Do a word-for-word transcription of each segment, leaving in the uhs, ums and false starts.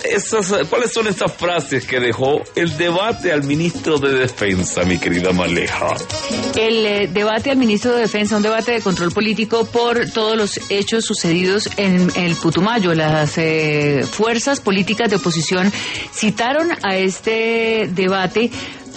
esas, ¿cuáles son estas frases que dejó el debate al ministro de Defensa, mi querida Maleja? El eh, debate al ministro de Defensa, un debate de control político por todos los hechos sucedidos en, en el Putumayo. Las eh, fuerzas políticas de oposición citaron a este debate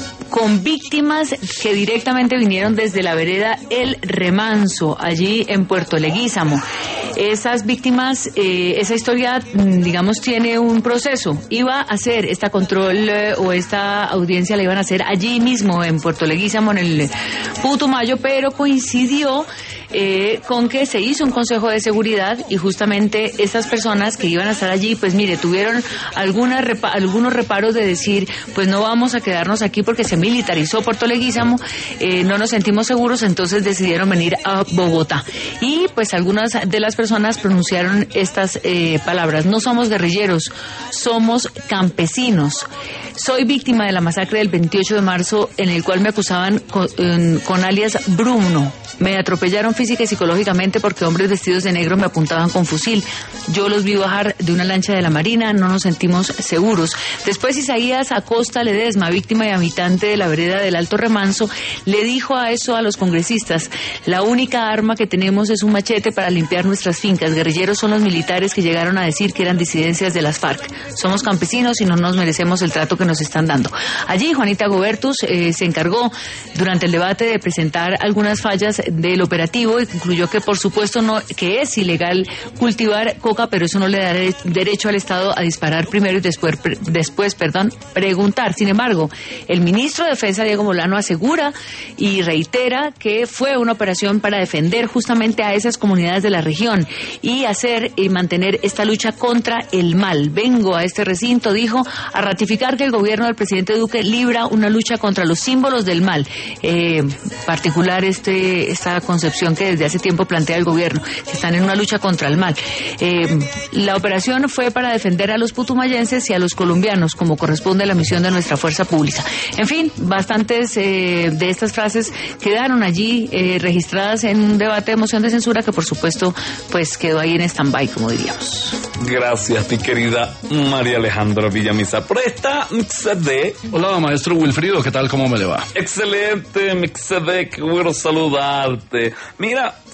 con víctimas que directamente vinieron desde la vereda El Remanso, allí en Puerto Leguízamo. Esas víctimas, eh, esa historia, digamos, tiene un proceso. Iba a hacer esta control eh, o esta audiencia la iban a hacer allí mismo en Puerto Leguízamo, en el Putumayo, pero coincidió eh, con que se hizo un consejo de seguridad y justamente estas personas que iban a estar allí, pues mire, tuvieron algunas repa- algunos reparos de decir, pues no vamos a quedarnos aquí porque se militarizó Puerto Leguízamo, eh, no nos sentimos seguros, entonces decidieron venir a Bogotá. Y pues algunas de las personas pronunciaron estas eh, palabras: no somos guerrilleros, somos campesinos. Soy víctima de la masacre del veintiocho de marzo, en el cual me acusaban con, eh, con alias Bruno. Me atropellaron física y psicológicamente porque hombres vestidos de negro me apuntaban con fusil. Yo los vi bajar de una lancha de la Marina, no nos sentimos seguros. Después Isaías Acosta Ledesma, víctima y habitante de la vereda del Alto Remanso, le dijo a eso a los congresistas: la única arma que tenemos es un machete para limpiar nuestras fincas. Guerrilleros son los militares que llegaron a decir que eran disidencias de las FARC. Somos campesinos y no nos merecemos el trato que nos están dando. Allí Juanita Gobertus eh, se encargó durante el debate de presentar algunas fallas del operativo y concluyó que por supuesto no, que es ilegal cultivar coca, pero eso no le da de, derecho al Estado a disparar primero y después, pre, después perdón, preguntar. Sin embargo, el ministro de Defensa, Diego Molano, asegura y reitera que fue una operación para defender justamente a esas comunidades de la región y hacer y mantener esta lucha contra el mal. Vengo a este recinto, dijo, a ratificar que el gobierno del presidente Duque libra una lucha contra los símbolos del mal. Eh, particular este esta concepción que desde hace tiempo plantea el gobierno, que están en una lucha contra el mal. Eh, la operación fue para defender a los putumayenses y a los colombianos, como corresponde a la misión de nuestra fuerza pública. En fin, bastantes eh, de estas frases quedaron allí eh, registradas en un debate de moción de censura que por supuesto pues quedó ahí en stand-by, como diríamos. Gracias, mi querida María Alejandra Villamizar, por esta mixede. Hola, maestro Wilfrido, ¿qué tal? ¿Cómo me le va? Excelente, mixede, qué bueno saludarte. Mira,